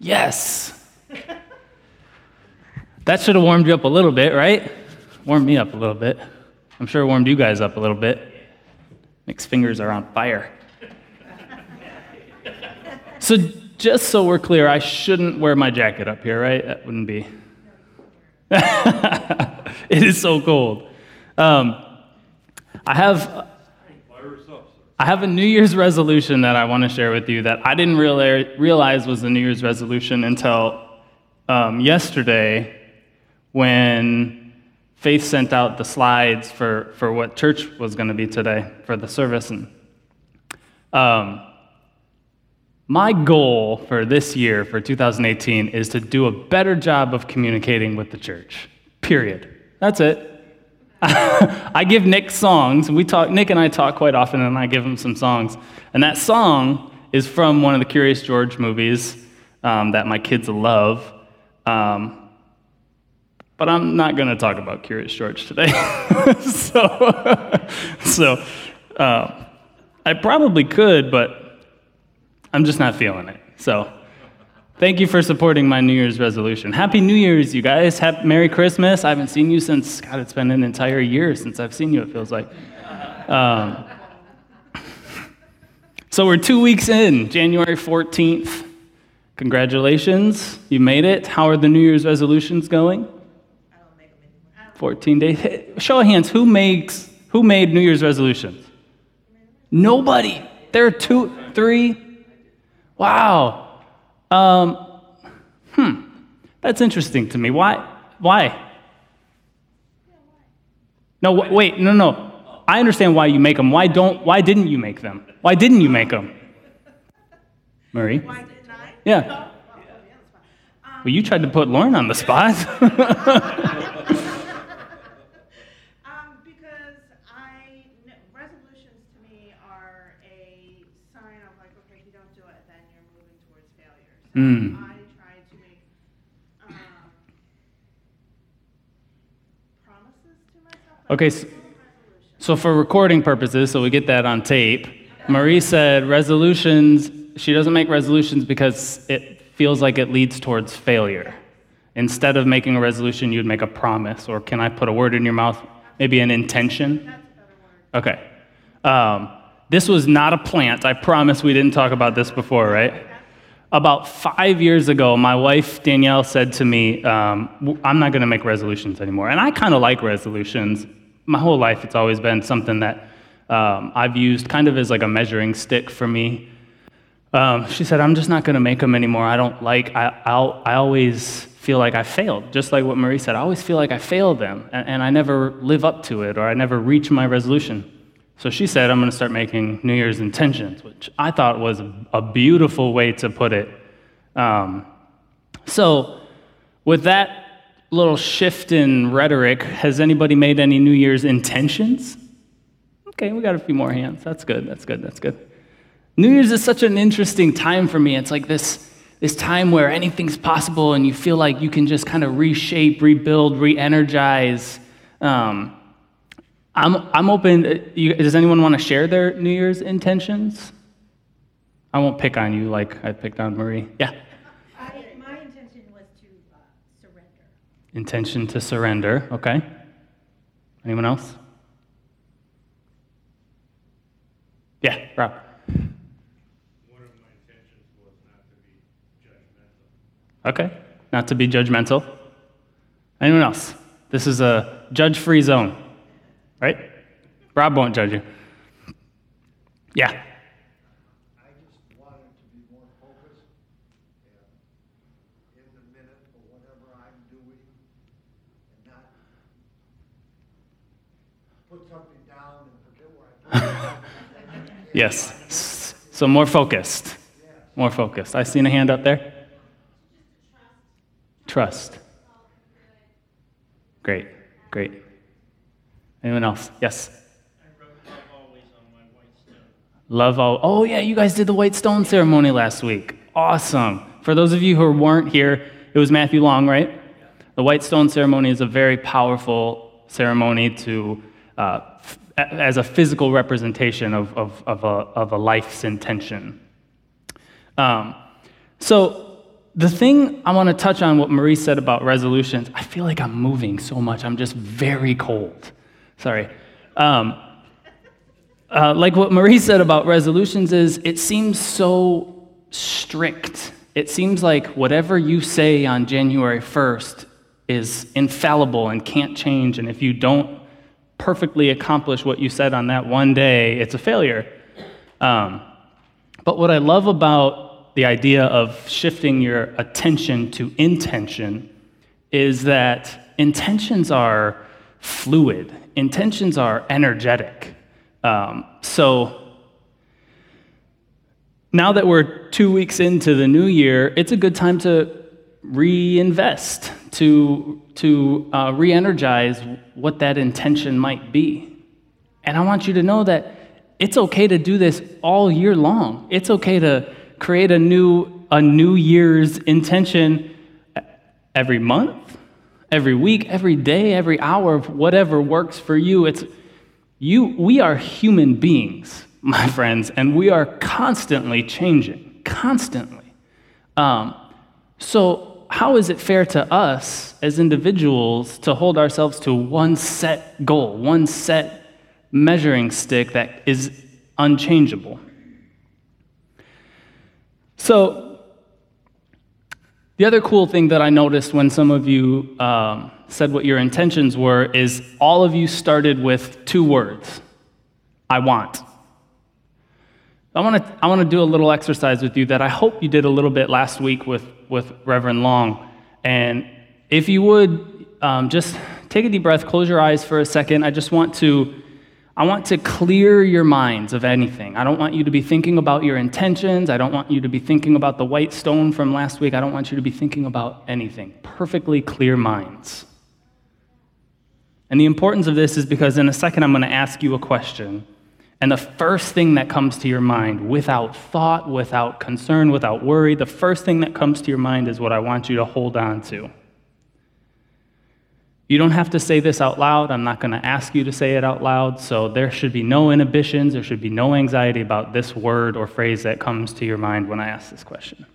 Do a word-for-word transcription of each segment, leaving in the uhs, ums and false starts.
Yes. That should have warmed you up a little bit, right? Warmed me up a little bit. I'm sure it warmed you guys up a little bit. Nick's fingers are on fire. So just so we're clear, I shouldn't wear my jacket up here, right? That wouldn't be. It is so cold. Um, I have I have a New Year's resolution that I want to share with you that I didn't realize, realize was a New Year's resolution until um, yesterday when Faith sent out the slides for, for what church was going to be today for the service. And um, my goal for this year, for two thousand eighteen, is to do a better job of communicating with the church, period. That's it. I give Nick songs, and we talk. Nick and I talk quite often, and I give him some songs. And that song is from one of the Curious George movies um, that my kids love. Um, but I'm not going to talk about Curious George today. so, so uh, I probably could, but I'm just not feeling it. So, thank you for supporting my New Year's resolution. Happy New Year's, you guys. Happy, Merry Christmas. I haven't seen you since, God, it's been an entire year since I've seen you, it feels like. Um, so we're two weeks in, January fourteenth. Congratulations, you made it. How are the New Year's resolutions going? fourteen days. Hey, show of hands, who makes, who made New Year's resolutions? Nobody. There are two, three. Wow. Um, hmm, that's interesting to me. Why? Why? No, w- wait, no, no. I understand why you make them. Why don't? Why didn't you make them? Why didn't you make them? Marie? Why didn't I? Yeah. Well, you tried to put Lauren on the spot. um, because I resolutions to me are a sign of like, okay, if you don't do it, then you're moving towards failure. So Mm. I try to make um, promises to myself. Okay, so, so for recording purposes, so we get that on tape, Marie said resolutions, she doesn't make resolutions because it feels like it leads towards failure. Instead of making a resolution, you'd make a promise, or can I put a word in your mouth? Maybe an intention? That's a better word. Okay. Um, this was not a plant. I promise we didn't talk about this before, right? About five years ago, my wife, Danielle, said to me, um, I'm not going to make resolutions anymore. And I kind of like resolutions. My whole life, it's always been something that um, I've used kind of as like a measuring stick for me. Um, she said, I'm just not going to make them anymore. I don't like, I, I'll, I always feel like I failed. Just like what Marie said, I always feel like I failed them, and, and I never live up to it, or I never reach my resolution. So she said, I'm going to start making New Year's intentions, which I thought was a beautiful way to put it. Um, so with that little shift in rhetoric, has anybody made any New Year's intentions? Okay, we got a few more hands. That's good, that's good, that's good. New Year's is such an interesting time for me. It's like this, this time where anything's possible and you feel like you can just kind of reshape, rebuild, re-energize. Um, I'm, I'm open. You, does anyone want to share their New Year's intentions? I won't pick on you like I picked on Marie. Yeah? I, my intention was to uh, surrender. Intention to surrender, okay. Anyone else? Yeah, Rob. Okay, not to be judgmental. Anyone else? This is a judge-free zone, right? Rob won't judge you. Yeah. I just wanted to be more focused and in the minute for whatever I'm doing and not put something down and forget where I put it. Yes. So more focused. More focused. I seen a hand up there. Trust. Great, great. Anyone else? Yes? I wrote Love Always on my white stone. Love all. Oh, yeah, you guys did the white stone ceremony last week. Awesome. For those of you who weren't here, it was Matthew Long, right? The white stone ceremony is a very powerful ceremony to, uh, f- as a physical representation of, of, of, a, of a life's intention. Um, so, the thing I want to touch on what Marie said about resolutions, I feel like I'm moving so much. I'm just very cold. Sorry. Um, uh, like what Marie said about resolutions is it seems so strict. It seems like whatever you say on January first is infallible and can't change, and if you don't perfectly accomplish what you said on that one day, it's a failure. Um, but what I love about the idea of shifting your attention to intention is that intentions are fluid. Intentions are energetic. Um, so now that we're two weeks into the new year, it's a good time to reinvest, to, to uh, re-energize what that intention might be. And I want you to know that it's okay to do this all year long. It's okay to create a new, a New Year's intention every month, every week, every day, every hour, whatever works for you. It's you. We are human beings, my friends, and we are constantly changing, constantly. Um, so how is it fair to us as individuals to hold ourselves to one set goal, one set measuring stick that is unchangeable? So the other cool thing that I noticed when some of you um, said what your intentions were is all of you started with two words: I want. I want to I want to do a little exercise with you that I hope you did a little bit last week with, with Reverend Long. And if you would, um, just take a deep breath, close your eyes for a second. I just want to I want to clear your minds of anything. I don't want you to be thinking about your intentions. I don't want you to be thinking about the white stone from last week. I don't want you to be thinking about anything. Perfectly clear minds. And the importance of this is because in a second I'm going to ask you a question. And the first thing that comes to your mind, without thought, without concern, without worry, the first thing that comes to your mind is what I want you to hold on to. You don't have to say this out loud. I'm not going to ask you to say it out loud, so there should be no inhibitions. There should be no anxiety about this word or phrase that comes to your mind when I ask this question.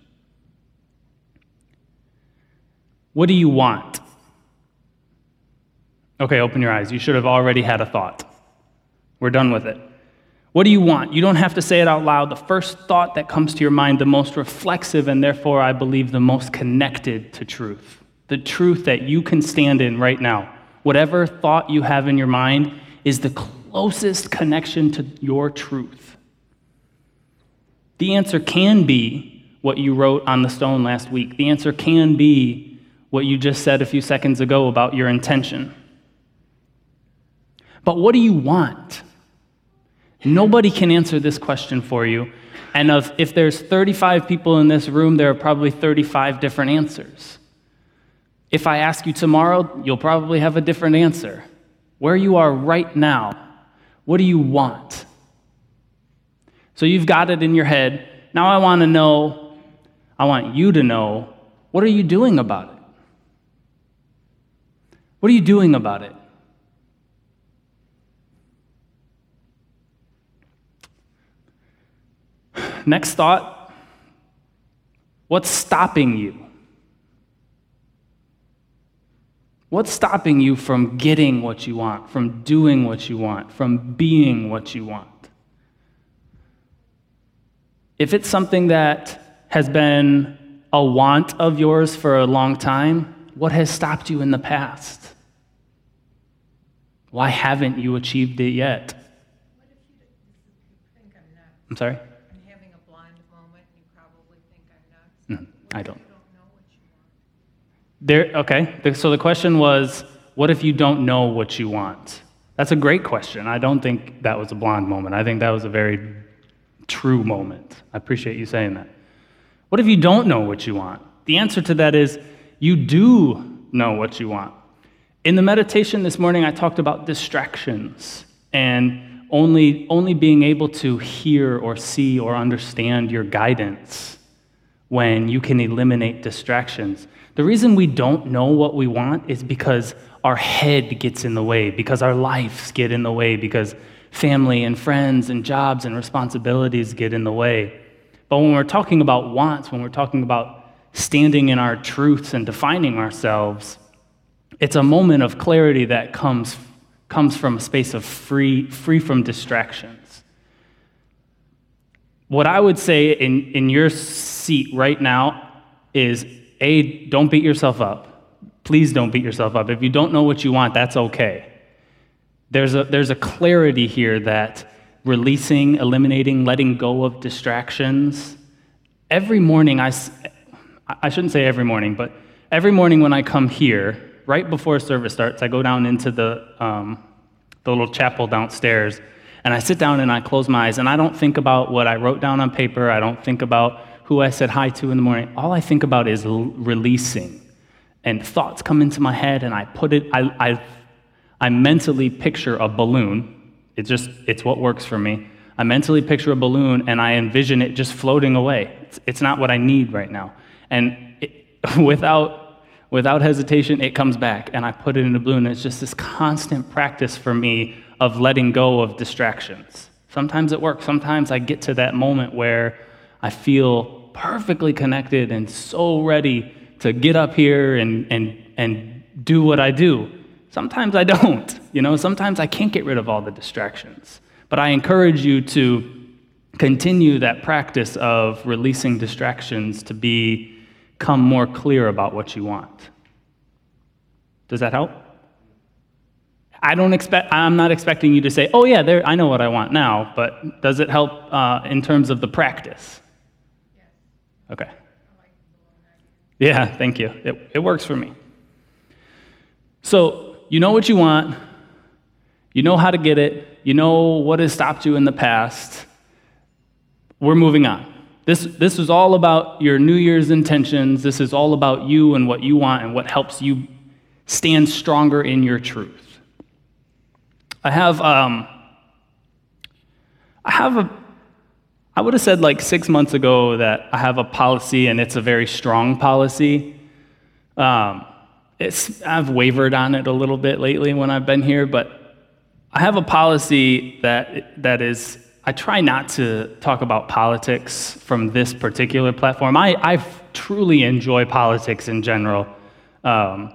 What do you want? Okay, open your eyes. You should have already had a thought. We're done with it. What do you want? You don't have to say it out loud. The first thought that comes to your mind, the most reflexive and therefore, I believe, the most connected to truth. The truth that you can stand in right now. Whatever thought you have in your mind is the closest connection to your truth. The answer can be what you wrote on the stone last week. The answer can be what you just said a few seconds ago about your intention. But what do you want? Nobody can answer this question for you. And of, if there's thirty-five people in this room, there are probably thirty-five different answers. If I ask you tomorrow, you'll probably have a different answer. Where you are right now, what do you want? So you've got it in your head. Now I want to know, I want you to know, what are you doing about it? What are you doing about it? Next thought, what's stopping you? What's stopping you from getting what you want, from doing what you want, from being what you want? If it's something that has been a want of yours for a long time, what has stopped you in the past? Why haven't you achieved it yet? What if you think I'm nuts? I'm sorry? I'm having a blind moment and you probably think I'm nuts. Mm, I don't. You don't know what you want. There, okay, so the question was, what if you don't know what you want? That's a great question. I don't think that was a blonde moment. I think that was a very true moment. I appreciate you saying that. What if you don't know what you want? The answer to that is, you do know what you want. In the meditation this morning, I talked about distractions and only, only being able to hear or see or understand your guidance when you can eliminate distractions. The reason we don't know what we want is because our head gets in the way, because our lives get in the way, because family and friends and jobs and responsibilities get in the way. But when we're talking about wants, when we're talking about standing in our truths and defining ourselves, it's a moment of clarity that comes, comes from a space of free, free from distractions. What I would say in, in your seat right now is, A, don't beat yourself up. Please don't beat yourself up. If you don't know what you want, that's okay. There's a, there's a clarity here that releasing, eliminating, letting go of distractions. Every morning, I, I shouldn't say every morning, but every morning when I come here, right before service starts, I go down into the, um, the little chapel downstairs, and I sit down and I close my eyes, and I don't think about what I wrote down on paper. I don't think about who I said hi to in the morning. All I think about is l- releasing. And thoughts come into my head, and I put it, I, I, I mentally picture a balloon. It just, it's what works for me. I mentally picture a balloon, and I envision it just floating away. It's, it's not what I need right now. And it, without Without hesitation, it comes back, and I put it in a balloon. It's just this constant practice for me of letting go of distractions. Sometimes it works. Sometimes I get to that moment where I feel perfectly connected and so ready to get up here and, and, and do what I do. Sometimes I don't. You know, sometimes I can't get rid of all the distractions. But I encourage you to continue that practice of releasing distractions to be Become more clear about what you want. Does that help? I don't expect, I'm not expecting you to say, oh yeah, there, I know what I want now, but does it help uh, in terms of the practice? Yes. Okay. I like the Yeah, thank you. It, it works for me. So, you know what you want, you know how to get it, you know what has stopped you in the past. We're moving on. This, this is all about your New Year's intentions. This is all about you and what you want and what helps you stand stronger in your truth. I have, um, I have a, I would have said like six months ago that I have a policy, and it's a very strong policy. Um, it's, I've wavered on it a little bit lately when I've been here, but I have a policy that that is, I try not to talk about politics from this particular platform. I, I truly enjoy politics in general. Um,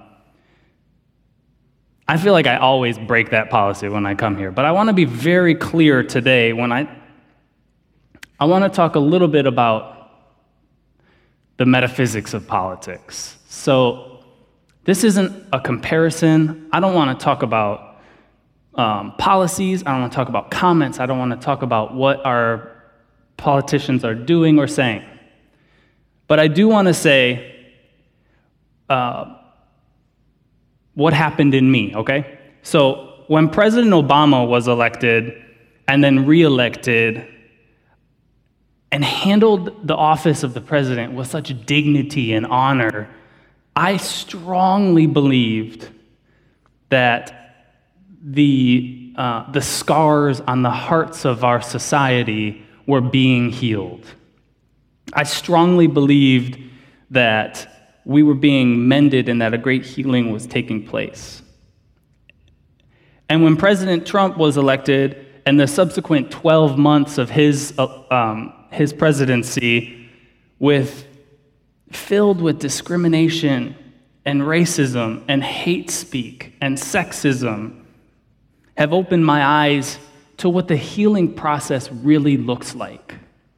I feel like I always break that policy when I come here, but I want to be very clear today when I, I want to talk a little bit about the metaphysics of politics. So this isn't a comparison. I don't want to talk about Um, policies. I don't want to talk about comments. I don't want to talk about what our politicians are doing or saying. But I do want to say uh, what happened in me, okay? So when President Obama was elected and then reelected and handled the office of the president with such dignity and honor, I strongly believed that the, uh, the scars on the hearts of our society were being healed. I strongly believed that we were being mended and that a great healing was taking place. And when President Trump was elected and the subsequent twelve months of his, uh, um, his presidency with, filled with discrimination and racism and hate speak and sexism, have opened my eyes to what the healing process really looks like.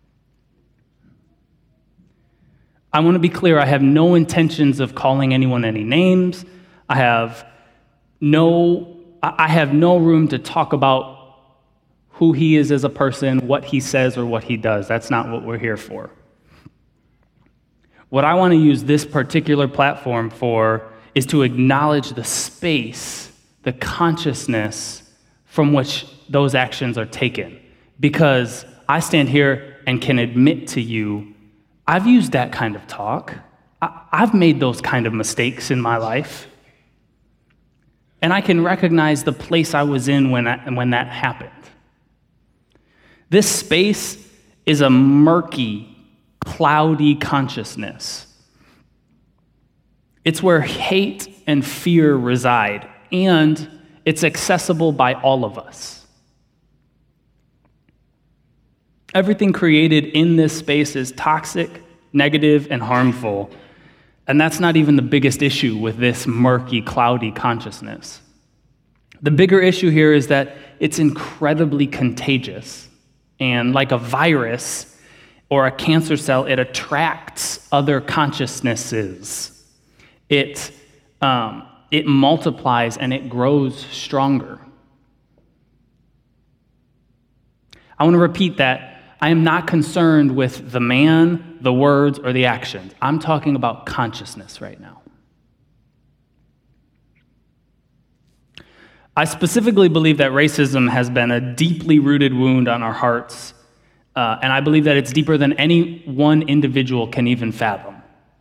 I want to be clear, I have no intentions of calling anyone any names. I have no, I have no room to talk about who he is as a person, what he says or what he does. That's not what we're here for. What I want to use this particular platform for is to acknowledge the space, the consciousness from which those actions are taken. Because I stand here and can admit to you, I've used that kind of talk. I, I've made those kind of mistakes in my life. And I can recognize the place I was in when, I, when that happened. This space is a murky, cloudy consciousness. It's where hate and fear reside, and it's accessible by all of us. Everything created in this space is toxic, negative, and harmful, And that's not even the biggest issue with this murky, cloudy consciousness. The bigger issue here is that it's incredibly contagious. And like a virus or a cancer cell, it attracts other consciousnesses. It, um, it multiplies and it grows stronger. I want to repeat that. I am not concerned with the man, the words, or the actions. I'm talking about consciousness right now. I specifically believe that racism has been a deeply rooted wound on our hearts, uh, and I believe that it's deeper than any one individual can even fathom.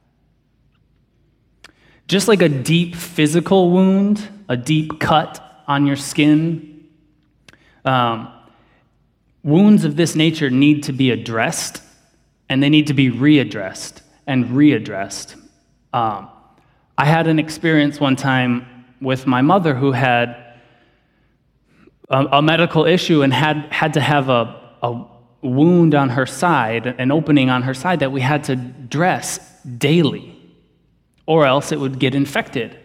Just like a deep physical wound, a deep cut on your skin, um, wounds of this nature need to be addressed, and they need to be readdressed and readdressed. Um, I had an experience one time with my mother who had a, a medical issue and had, had to have a, a wound on her side, an opening on her side that we had to dress daily, or else it would get infected.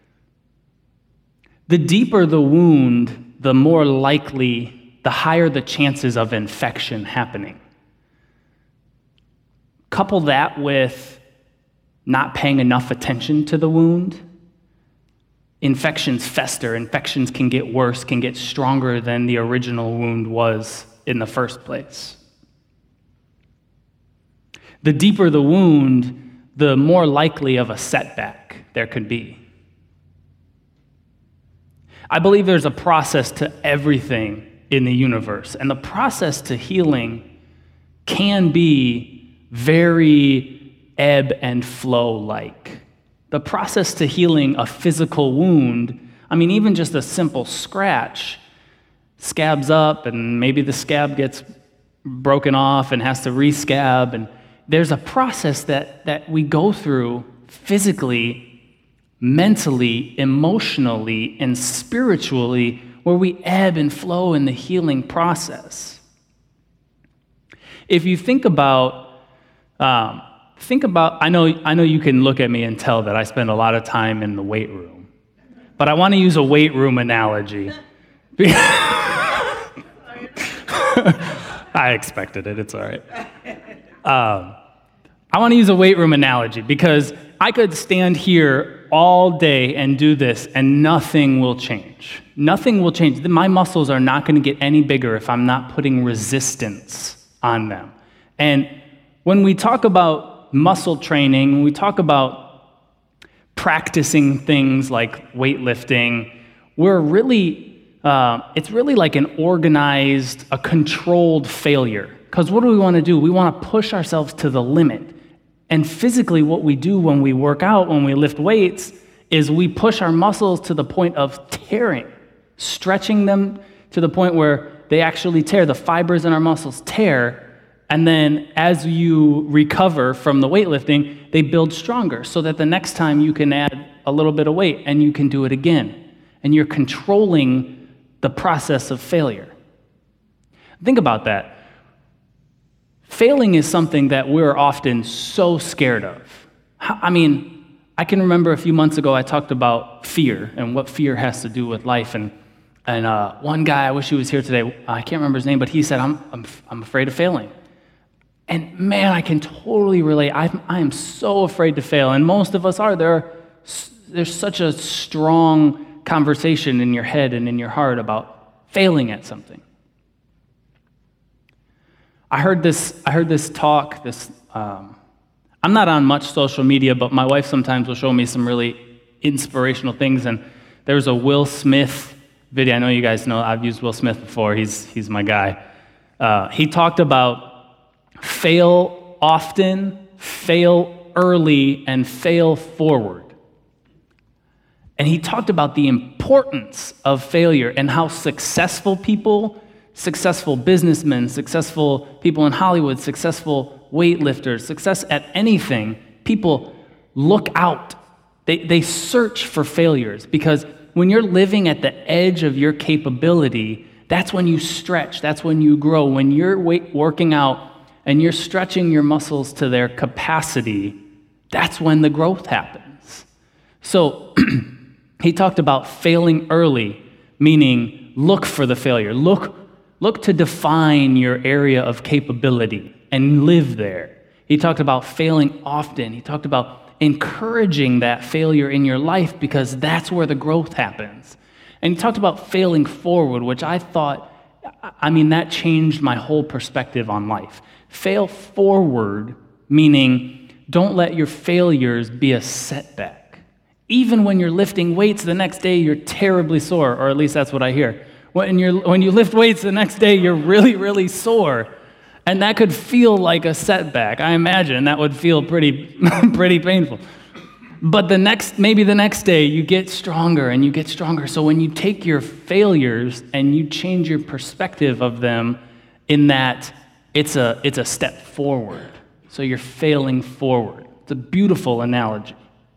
The deeper the wound, the more likely, the higher the chances of infection happening. Couple that with not paying enough attention to the wound, infections fester, infections can get worse, can get stronger than the original wound was in the first place. The deeper the wound, the more likely of a setback there could be. I believe there's a process to everything in the universe, and the process to healing can be very ebb and flow like. The process to healing a physical wound, I mean, even just a simple scratch, scabs up, and maybe the scab gets broken off and has to re-scab, and there's a process that, that we go through physically, mentally, emotionally, and spiritually where we ebb and flow in the healing process. If you think about, um, think about, I know, I know you can look at me and tell that I spend a lot of time in the weight room, but I want to use a weight room analogy. I expected it, it's all right. Um, I want to use a weight room analogy because I could stand here all day and do this and nothing will change. Nothing will change. My muscles are not going to get any bigger if I'm not putting resistance on them. And when we talk about muscle training, when we talk about practicing things like weightlifting, we're really, uh, it's really like an organized, a controlled failure. Because what do we want to do? We want to push ourselves to the limit. And physically, what we do when we work out, when we lift weights, is we push our muscles to the point of tearing, stretching them to the point where they actually tear. The fibers in our muscles tear, and then as you recover from the weightlifting, they build stronger so that the next time you can add a little bit of weight and you can do it again. And you're controlling the process of failure. Think about that. Failing is something that we're often so scared of. I mean, I can remember a few months ago I talked about fear and what fear has to do with life. And and uh, one guy, I wish he was here today, I can't remember his name, but he said, I'm I'm, I'm afraid of failing. And man, I can totally relate. I'm, I am so afraid to fail. And most of us are. There, there's such a strong conversation in your head and in your heart about failing at something. I heard this. I heard this talk. This. Um, I'm not on much social media, but my wife sometimes will show me some really inspirational things. And there's a Will Smith video. I know you guys know I've used Will Smith before. He's he's my guy. Uh, he talked about fail often, fail early, and fail forward. And he talked about the importance of failure and how successful people. Successful businessmen, successful people in Hollywood, successful weightlifters, success at anything, people look out. They, they search for failures because when you're living at the edge of your capability, that's when you stretch, that's when you grow. When you're weight, working out and you're stretching your muscles to their capacity, That's when the growth happens. So he talked about failing early, meaning look for the failure. Look, look to define your area of capability and live there. He talked about failing often. He talked about encouraging that failure in your life because that's where the growth happens. And he talked about failing forward, which I thought, I mean, that changed my whole perspective on life. Fail forward, meaning don't let your failures be a setback. Even when you're lifting weights the next day, you're terribly sore, or at least that's what I hear. When, you're, when you lift weights the next day, you're really, really sore. And that could feel like a setback. I imagine that would feel pretty, pretty painful. But the next, maybe the next day, you get stronger and you get stronger. So when you take your failures and you change your perspective of them, in that it's a it's a step forward. So you're failing forward. It's a beautiful analogy.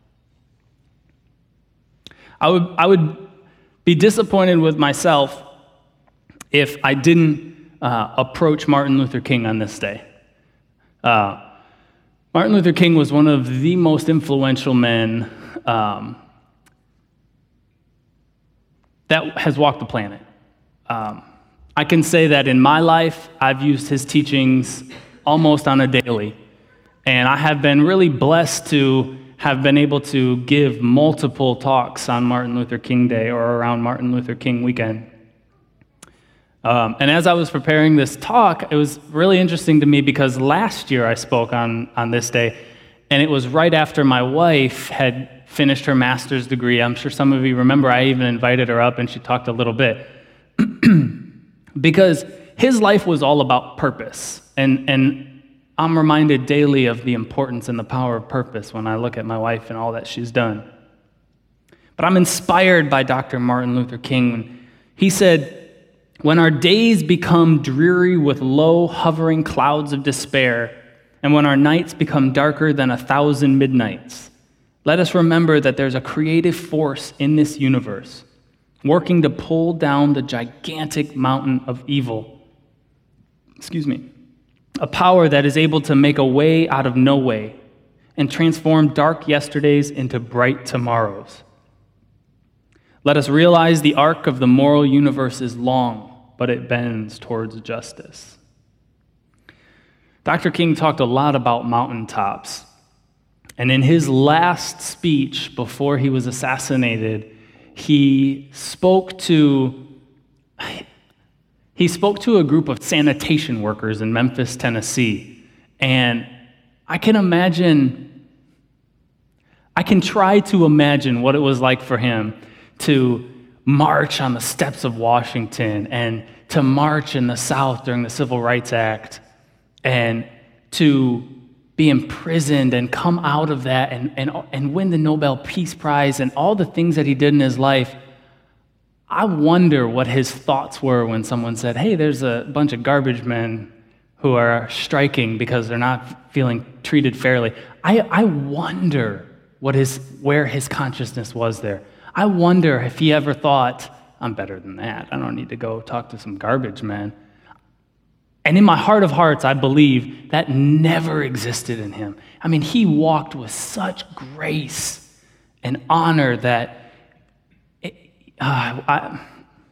I would I would be disappointed with myself if I didn't uh, approach Martin Luther King on this day. Uh, Martin Luther King was one of the most influential men um, that has walked the planet. Um, I can say that in my life, I've used his teachings almost on a daily, and I have been really blessed to have been able to give multiple talks on Martin Luther King Day or around Martin Luther King weekend. Um, and as I was preparing this talk, it was really interesting to me because last year I spoke on, on this day, and it was right after my wife had finished her master's degree. I'm sure some of you remember I even invited her up and she talked a little bit. Because his life was all about purpose. And, and I'm reminded daily of the importance and the power of purpose when I look at my wife and all that she's done. But I'm inspired by Doctor Martin Luther King. He said, "When our days become dreary with low, hovering clouds of despair, and when our nights become darker than a thousand midnights, let us remember that there's a creative force in this universe working to pull down the gigantic mountain of evil. Excuse me. A power that is able to make a way out of no way and transform dark yesterdays into bright tomorrows. Let us realize the arc of the moral universe is long, but it bends towards justice." Doctor King talked a lot about mountaintops. And in his last speech before he was assassinated, he spoke to he spoke to a group of sanitation workers in Memphis, Tennessee. And I can imagine, I can try to imagine what it was like for him to march on the steps of Washington and to march in the South during the Civil Rights Act and to be imprisoned and come out of that and, and, and win the Nobel Peace Prize and all the things that he did in his life. I wonder what his thoughts were when someone said, "Hey, there's a bunch of garbage men who are striking because they're not feeling treated fairly." I, I wonder what his, where his consciousness was there. I wonder if he ever thought, "I'm better than that. I don't need to go talk to some garbage men." And in my heart of hearts, I believe that never existed in him. I mean, he walked with such grace and honor that it, uh, I,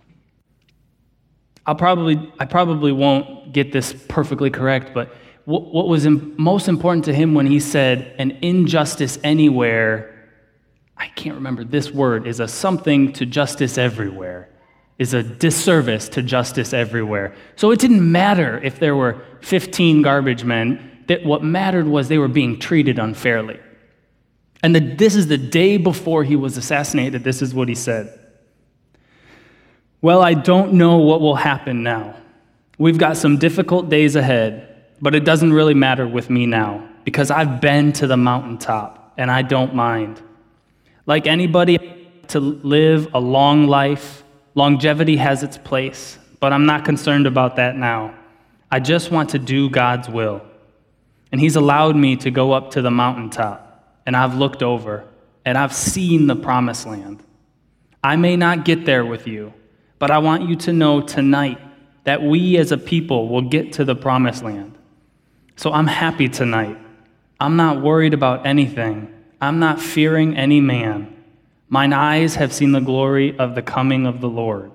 I'll probably, I probably won't get this perfectly correct, but what, what was im- most important to him when he said, "An injustice anywhere," I can't remember this word, is a something to justice everywhere. Is a disservice to justice everywhere. So it didn't matter if there were fifteen garbage men. That what mattered was they were being treated unfairly. And the, this is the day before he was assassinated. This is what he said. "Well, I don't know what will happen now. We've got some difficult days ahead, but it doesn't really matter with me now because I've been to the mountaintop and I don't mind. Like anybody, to live a long life. Longevity has its place, but I'm not concerned about that now. I just want to do God's will. And he's allowed me to go up to the mountaintop, and I've looked over, and I've seen the promised land. I may not get there with you, but I want you to know tonight that we as a people will get to the promised land. So I'm happy tonight. I'm not worried about anything. I'm not fearing any man. Mine eyes have seen the glory of the coming of the Lord.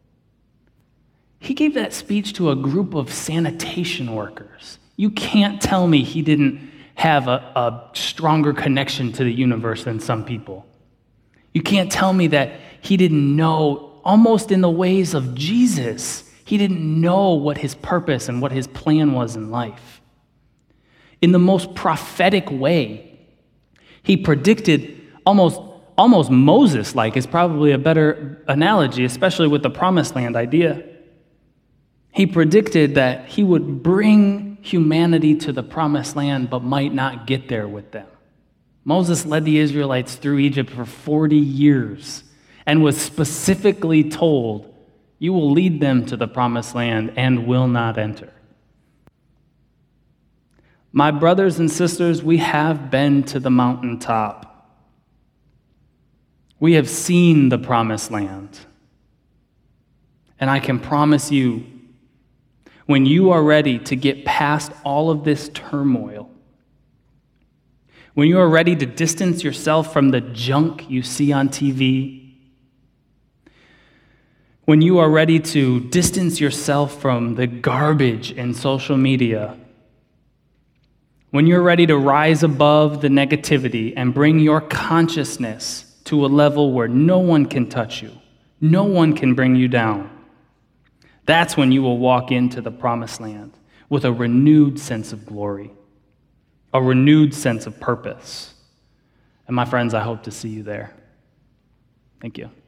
He gave that speech to a group of sanitation workers. You can't tell me he didn't have a, a stronger connection to the universe than some people. You can't tell me that he didn't know, almost in the ways of Jesus, he didn't know what his purpose and what his plan was in life. In the most prophetic way, he predicted, almost, almost Moses-like is probably a better analogy, especially with the promised land idea. He predicted that he would bring humanity to the promised land, but might not get there with them. Moses led the Israelites through Egypt for forty years and was specifically told, you will lead them to the promised land and will not enter. My brothers and sisters, we have been to the mountaintop. We have seen the promised land. And I can promise you, when you are ready to get past all of this turmoil, when you are ready to distance yourself from the junk you see on T V, when you are ready to distance yourself from the garbage in social media, when you're ready to rise above the negativity and bring your consciousness to a level where no one can touch you, no one can bring you down, that's when you will walk into the promised land with a renewed sense of glory, a renewed sense of purpose. And my friends, I hope to see you there. Thank you.